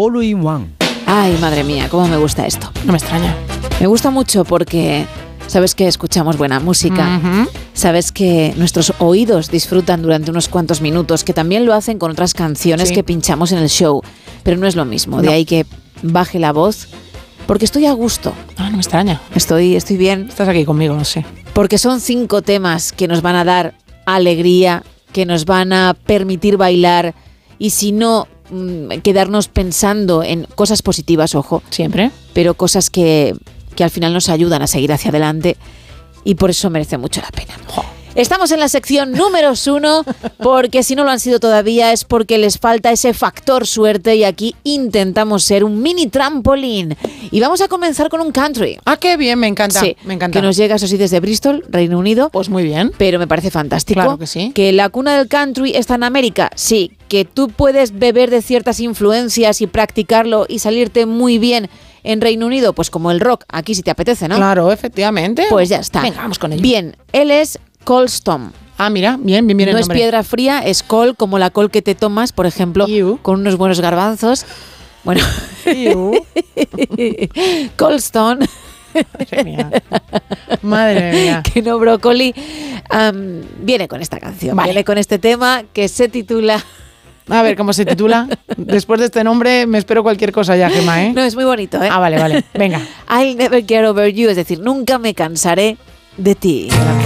All in One. Ay, madre mía, cómo me gusta esto. No me extraña. Me gusta mucho porque sabes que escuchamos buena música, sabes que nuestros oídos disfrutan durante unos cuantos minutos, que también lo hacen con otras canciones que pinchamos en el show, pero no es lo mismo. De ahí que baje la voz, porque estoy a gusto. Ah, no me extraña. Estoy bien. Estás aquí conmigo, no sé. Porque son 5 temas que nos van a dar alegría, que nos van a permitir bailar y si no, quedarnos pensando en cosas positivas, ojo. Siempre. Pero cosas que al final nos ayudan a seguir hacia adelante y por eso merece mucho la pena. Estamos en la sección número 1 porque si no lo han sido todavía es porque les falta ese factor suerte y aquí intentamos ser un mini trampolín. Y vamos a comenzar con un country. Ah, qué bien, me encanta. Sí, me encanta. Que nos llega, eso sí, desde Bristol, Reino Unido. Pues muy bien. Pero me parece fantástico. Claro que sí. Que la cuna del country está en América, sí. Que tú puedes beber de ciertas influencias y practicarlo y salirte muy bien en Reino Unido, pues como el rock, aquí si te apetece, ¿no? Claro, efectivamente. Pues ya está. Venga, vamos con ello. Bien, él es Cole Stom. Ah, mira, bien el no nombre. Es piedra fría, es col, como la col que te tomas, por ejemplo, con unos buenos garbanzos. Bueno, Cole Stom. Madre mía. Madre mía. Que no brócoli. Viene con esta canción, viene con este tema que se titula... A ver, ¿cómo se titula? Después de este nombre me espero cualquier cosa ya, Gemma, ¿eh? No, es muy bonito, ¿eh? Ah, vale. Venga. I'll never get over you, es decir, nunca me cansaré de ti.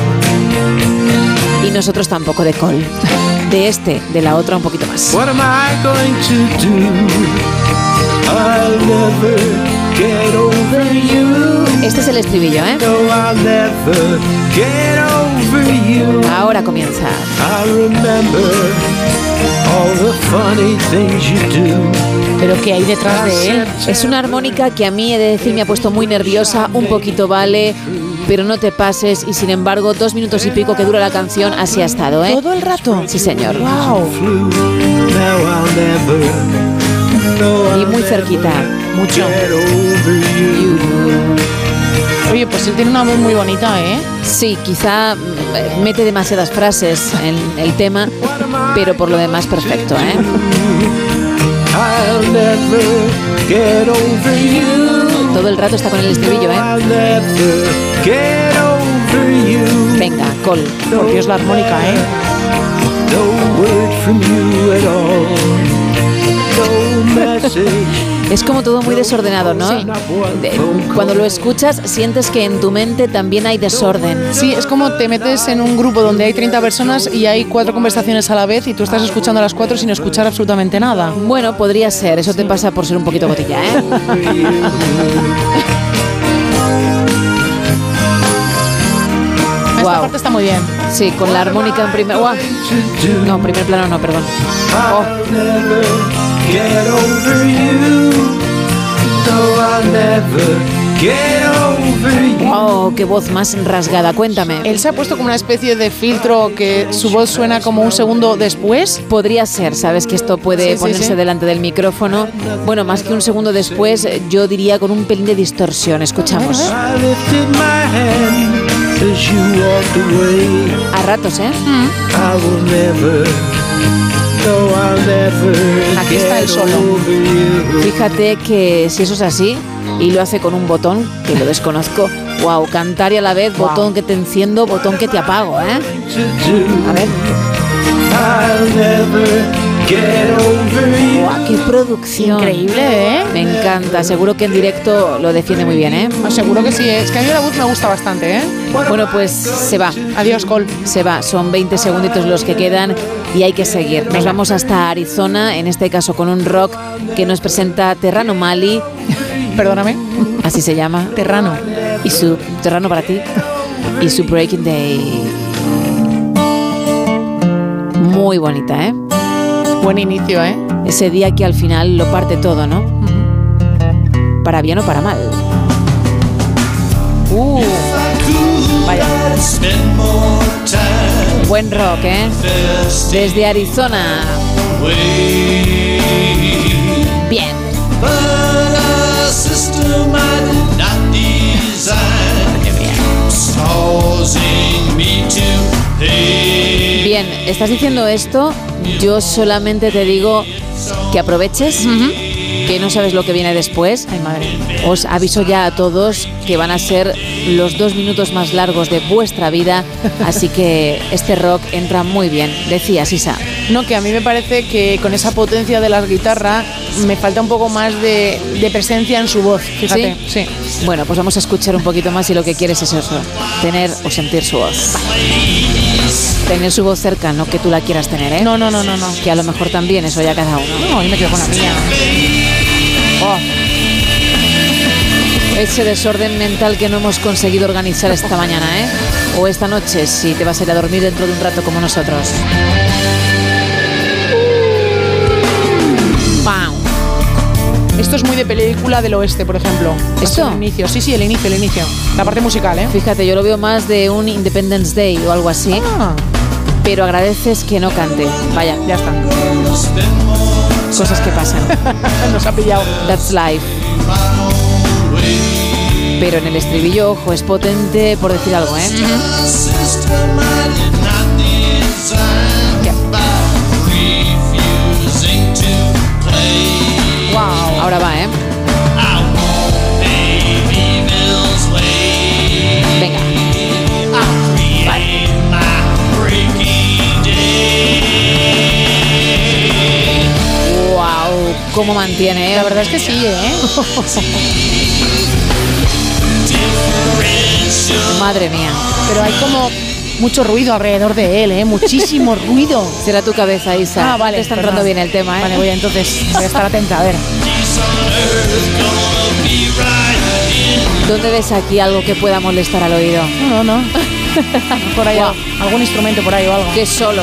Y nosotros tampoco de Cole. De la otra un poquito más. What am I going to do? I'll never get over you. Este es el estribillo, ¿eh? No, I'll never get over you. Ahora comienza. I remember all the funny things you do. ¿Pero qué hay detrás de él? Es una armónica que a mí, he de decir, me ha puesto muy nerviosa. Un poquito vale, pero no te pases. Y sin embargo, 2 minutos y pico que dura la canción, así ha estado, ¿eh? ¿Todo el rato? Sí, señor. Wow. Y muy cerquita. Mucho. Oye, pues él tiene una voz muy bonita, ¿eh? Sí, quizá mete demasiadas frases en el tema, pero por lo demás perfecto, ¿eh? Todo el rato está con el estribillo, ¿eh? Venga, Cole. Por Dios, la armónica, ¿eh? Es como todo muy desordenado, ¿no? Sí. Cuando lo escuchas sientes que en tu mente también hay desorden. Sí, es como te metes en un grupo donde hay 30 personas y hay 4 conversaciones a la vez y tú estás escuchando a las 4 sin escuchar absolutamente nada. Bueno, podría ser, eso te pasa por ser un poquito botella, ¿eh? Esta parte está muy bien. Sí, con la armónica en primer... ¡Wow! No, primer plano no, perdón. Oh. Oh, qué voz más rasgada, cuéntame. Él se ha puesto como una especie de filtro que su voz suena como un segundo después. Podría ser, sabes que esto puede ponerse delante del micrófono. Bueno, más que un segundo después, yo diría con un pelín de distorsión. Escuchamos. A ratos, ¿eh? Aquí está el solo. Fíjate que si eso es así y lo hace con un botón que lo desconozco, wow, cantar y a la vez botón que te enciendo, botón que te apago, ¿eh? A ver. Wow, qué producción. Increíble, ¿eh? Me encanta, seguro que en directo lo defiende muy bien, ¿eh? Pues seguro que sí, es que a mí la voz me gusta bastante, ¿eh? Bueno, pues se va. Adiós, Cole. Se va, son 20 segunditos los que quedan y hay que seguir. Nos vamos hasta Arizona, en este caso con un rock que nos presenta Terrano Mali. Perdóname. Así se llama. Terrano. Y su Terrano para ti. Y su Breaking Day. Muy bonita, ¿eh? Buen inicio, ¿eh? Ese día que al final lo parte todo, ¿no? Para bien o para mal. Vaya. Buen rock, ¿eh? Desde Arizona. Bien. Bien, estás diciendo esto, yo solamente te digo que aproveches que no sabes lo que viene después. Ay, madre. Os aviso ya a todos que van a ser los 2 minutos más largos de vuestra vida, así que este rock entra muy bien. Decías, Isa. No, que a mí me parece que con esa potencia de las guitarras me falta un poco más de presencia en su voz, fíjate. ¿Sí? Bueno, pues vamos a escuchar un poquito más y lo que quieres es eso, tener o sentir su voz. Tener su voz cerca, no que tú la quieras tener, ¿eh? No. Que a lo mejor también, eso ya cada uno. No, yo me quedo con la mía. Oh. Ese desorden mental que no hemos conseguido organizar esta mañana, ¿eh? O esta noche, si te vas a ir a dormir dentro de un rato como nosotros. ¡Pam! Esto es muy de película del oeste, por ejemplo. ¿Esto? El inicio, sí, el inicio. La parte musical, ¿eh? Fíjate, yo lo veo más de un Independence Day o algo así. Ah, Pero agradeces que no cante. Vaya, ya está. cosas que pasan. Nos ha pillado. That's life. Pero en el estribillo, ojo, es potente por decir algo, ¿eh? Wow. Ahora va, ¿eh? Venga. Vale. Wow, cómo mantiene, ¿eh? La verdad es que sí, ¿eh? Madre mía. Pero hay como mucho ruido alrededor de él, ¿eh? Muchísimo ruido. Será tu cabeza, Isa. Ah, vale. Te está perdón. entrando bien el tema, ¿eh? Vale, voy a estar atenta, a ver. ¿Dónde ves aquí algo que pueda molestar al oído? No. Por ahí, Wow. algún instrumento por ahí o algo. Que solo.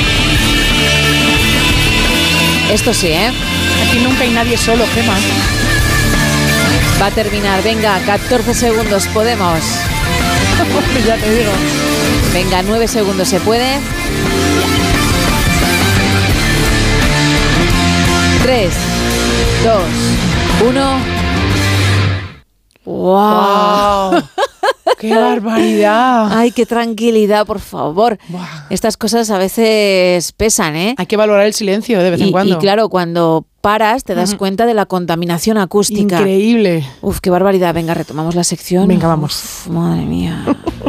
Esto sí, ¿eh? Aquí nunca hay nadie solo, Gemma. Va a terminar. Venga, 14 segundos, podemos. Ya te digo. Venga, 9 segundos, ¿se puede? 3, 2, 1. ¡Wow! ¡Qué barbaridad! Ay, qué tranquilidad, por favor. Buah. Estas cosas a veces pesan, ¿eh? Hay que valorar el silencio de vez en cuando. Y claro, cuando paras te das cuenta de la contaminación acústica. Increíble. Uf, qué barbaridad. Venga, retomamos la sección. Venga, vamos. Uf, madre mía.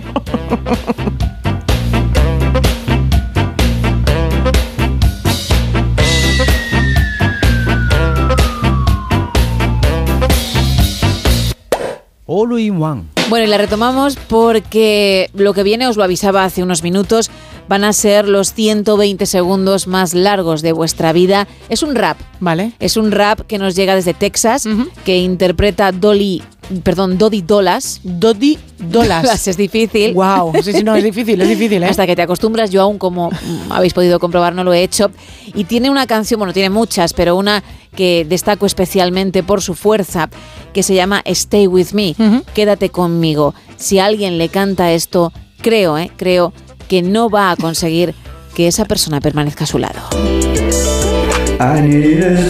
All in one. Bueno, y la retomamos porque lo que viene, os lo avisaba hace unos minutos, van a ser los 120 segundos más largos de vuestra vida. Es un rap. Vale. Es un rap que nos llega desde Texas, que interpreta Dodie Dolas. Dodie Dolas. Es difícil. Wow. Sí, no, es difícil, ¿eh? Hasta que te acostumbras. Yo aún, como habéis podido comprobar, no lo he hecho. Y tiene una canción, bueno, tiene muchas, pero una que destaco especialmente por su fuerza, que se llama Stay With Me, Quédate conmigo. Si alguien le canta esto, creo que no va a conseguir que esa persona permanezca a su lado. I need you to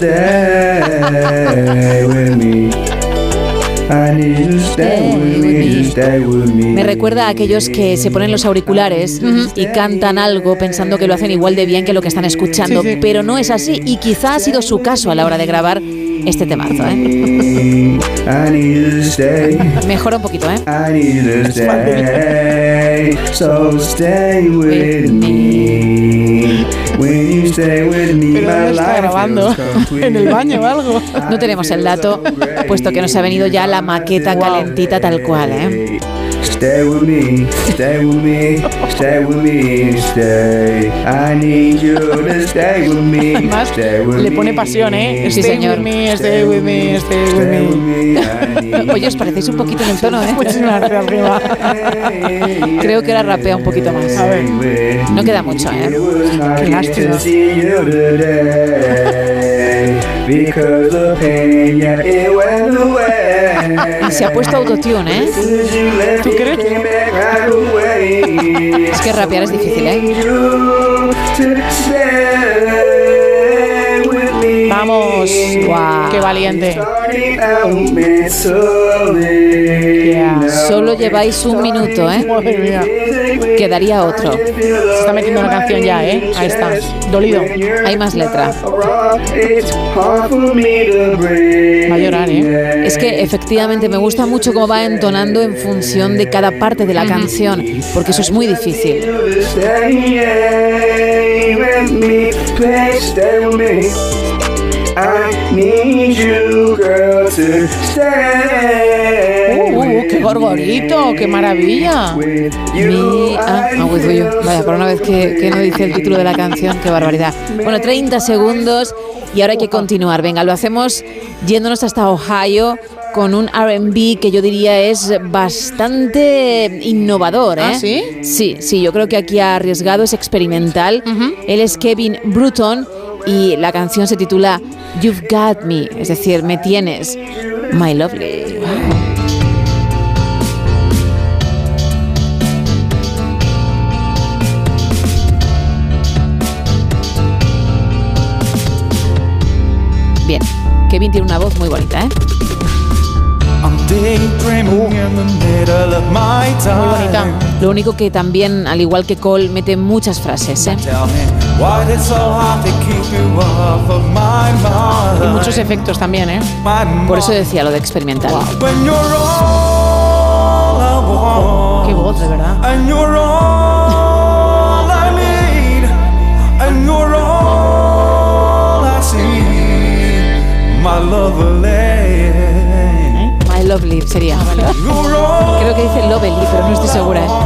stay with me. I need you to stay with me. Me recuerda a aquellos que se ponen los auriculares y cantan algo pensando que lo hacen igual de bien que lo que están escuchando, Sí. pero no es así, y quizá ha sido su caso a la hora de grabar este temazo, ¿eh? I need you to stay. Mejora un poquito, ¿eh? I need you to stay. So stay with me. When you stay with me, ¿Pero my dónde está life grabando? feels complete. ¿En el baño o algo? No tenemos el dato, puesto que nos ha venido ya la maqueta calentita tal cual, ¿eh? Stay with me, stay with me, stay with me, stay. I need you to stay with me. Además, stay with le pone me. pasión, ¿eh? Sí, Stay señor. with me, stay with me, stay with me. Oye, os parecéis un poquito en el tono, ¿eh? Muchísimas gracias, arriba. Creo que ahora rapea un poquito más. A ver. No queda mucho, ¿eh? Qué lástima. Y se ha puesto autotune, ¿eh? ¿Tú crees? Es que rapear es difícil, ¿eh? Vamos. Guau. Qué valiente. Solo lleváis un minuto, ¿eh? Madre mía. Quedaría otro. Se está metiendo una canción ya, ¿eh? Ahí está. Dolido. Hay más letra. Va a llorar, ¿eh? Es que efectivamente me gusta mucho cómo va entonando en función de cada parte de la canción, porque eso es muy difícil. ¡Qué gorgorito! ¡Qué maravilla! With you. Vaya, por una vez que no dice el título de la canción, qué barbaridad. Bueno, 30 segundos y ahora hay que continuar. Venga, lo hacemos yéndonos hasta Ohio con un R&B que yo diría es bastante innovador, ¿eh? ¿Ah, sí? Sí, yo creo que aquí ha arriesgado, es experimental. Él es Kevin Bruton y la canción se titula You've Got Me, es decir, me tienes, My Lovely. Bien, Kevin tiene una voz muy bonita, ¿eh? Muy bonita. Lo único que también, al igual que Cole, mete muchas frases, ¿eh? Y muchos efectos también, ¿eh? Por eso decía lo de experimental. Qué voz, de verdad. My Lovely sería. Creo que dice Lovely, pero no estoy segura, ¿eh?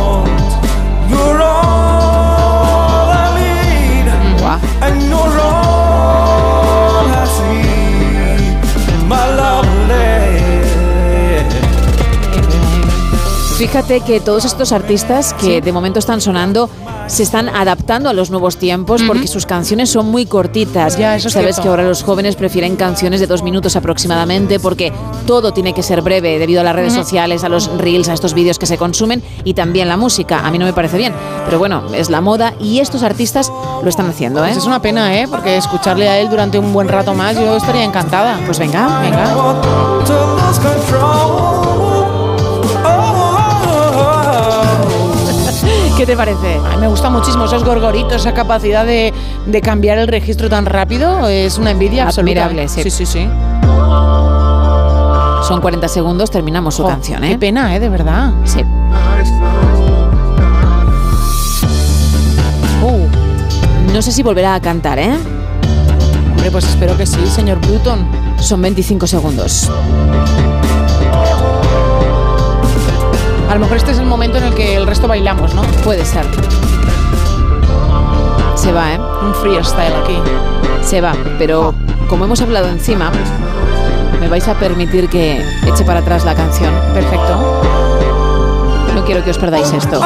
Guau. Fíjate que todos estos artistas que de momento están sonando se están adaptando a los nuevos tiempos porque sus canciones son muy cortitas. Ya, eso es Sabes cierto. que ahora los jóvenes prefieren canciones de 2 minutos aproximadamente porque todo tiene que ser breve debido a las redes sociales, a los reels, a estos vídeos que se consumen y también la música. A mí no me parece bien, pero bueno, es la moda y estos artistas lo están haciendo, ¿eh? Pues es una pena, ¿eh? Porque escucharle a él durante un buen rato más, yo estaría encantada. Pues venga. ¿Qué te parece? Ay, me gusta muchísimo esos gorgoritos, esa capacidad de cambiar el registro tan rápido. Es una envidia absoluta. Admirable, sí. Sí. Son 40 segundos, terminamos su canción, ¿eh? Qué pena, de verdad. Sí. No sé si volverá a cantar, ¿eh? Hombre, pues espero que sí, señor Bruton. Son 25 segundos. A lo mejor este es el momento en el que el resto bailamos, ¿no? Puede ser. Se va, ¿eh? Un freestyle aquí. Se va, pero como hemos hablado encima, me vais a permitir que eche para atrás la canción. Perfecto. No quiero que os perdáis esto.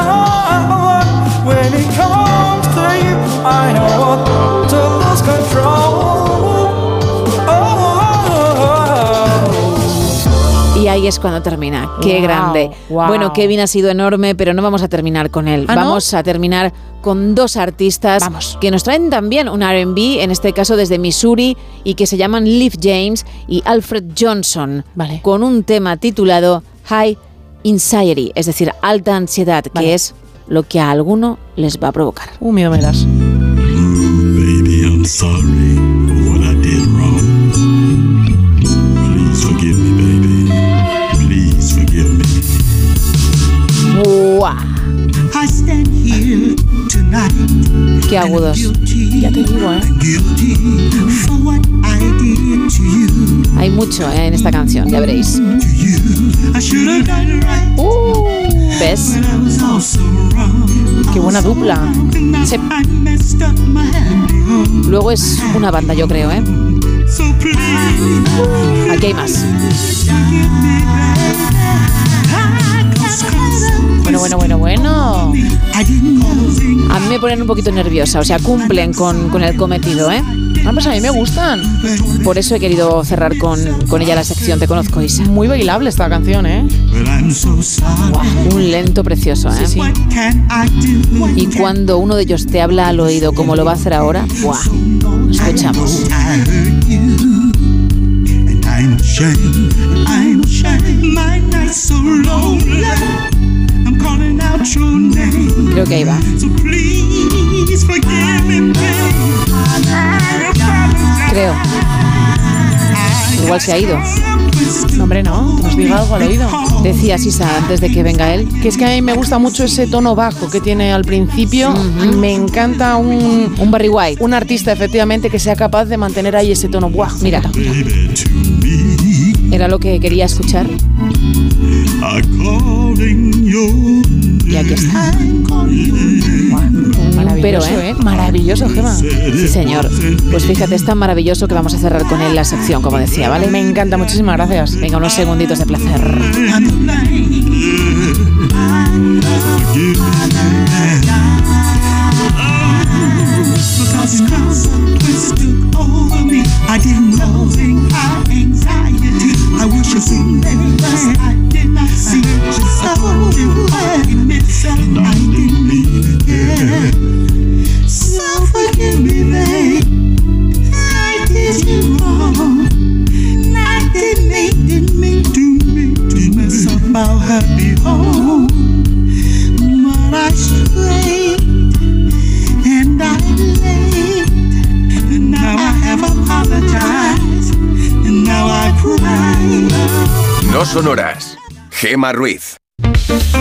Y ahí es cuando termina. ¡Qué Wow, grande! wow. Bueno, Kevin ha sido enorme, pero no vamos a terminar con él. ¿Ah, no? Vamos a terminar con 2 artistas que nos traen también un R&B, en este caso desde Missouri, y que se llaman Liv James y Alfred Johnson, Vale. con un tema titulado High Anxiety, es decir, alta ansiedad, Vale. que es lo que a alguno les va a provocar. Miedo me das. Baby, I'm sorry for what I did wrong. Please forgive me, baby. Please forgive me. ¡Buah! I stand here tonight. ¡Qué agudos! Ya te digo, ¿eh? Guilty for what I did to you. Hay mucho en esta canción, ya veréis. To you. I should have done right. ¿Ves? But I was also wrong. Qué buena dupla. I messed up my happy home. Luego es una banda, yo creo, ¿eh? So please, Aquí hay más. give me back. Bueno. I didn't know. A mí me ponen un poquito nerviosa, o sea, cumplen con el cometido, ¿eh? Ah, pues a mí me gustan. Por eso he querido cerrar con ella la sección Te Conozco, Isa. Muy bailable esta canción, ¿eh? Un lento precioso, ¿eh? Sí. Y cuando uno de ellos te habla al oído, como lo va a hacer ahora, ¡buah! Escuchamos. I'm ashamed, my night's so lonely. I'm calling out your name. Creo que ahí va. So please forgive me, babe. Creo. Igual se ha ido. No, hombre, no. Nos diga algo al oído. Decía Sisa antes de que venga él. Que es que a mí me gusta mucho ese tono bajo que tiene al principio. Me encanta un Barry White. Un artista, efectivamente, que sea capaz de mantener ahí ese tono. ¡Buah! Mira. Era lo que quería escuchar. Y aquí está. Maravilloso, Pero, ¿eh? Maravilloso, Gemma. Sí, señor. Pues fíjate, es tan maravilloso que vamos a cerrar con él la sección, como decía, ¿vale? Me encanta, muchísimas gracias. Venga, unos segunditos de placer. I didn't know our anxiety. I wish you seen that I did not see just what you admit that I didn't mean it. So forgive me, babe. I did you wrong. I didn't mean to mess up our happy home. But I strayed and I laid. And now I have apologized, and now I cry. No Sonoras, Gemma Ruiz.